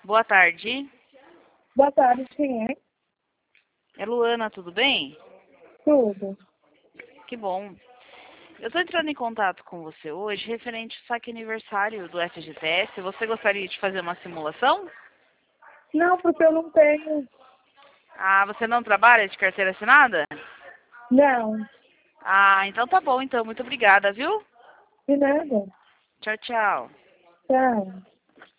Boa tarde. Boa tarde, quem é? É Luana, tudo bem? Tudo. Que bom. Eu estou entrando em contato com você hoje referente ao saque aniversário do FGTS. Você gostaria de fazer uma simulação? Não, porque eu não tenho. Ah, você não trabalha de carteira assinada? Não, Ah, então tá bom, então. Muito obrigada, viu? de nada. Tchau, tchau. Tchau.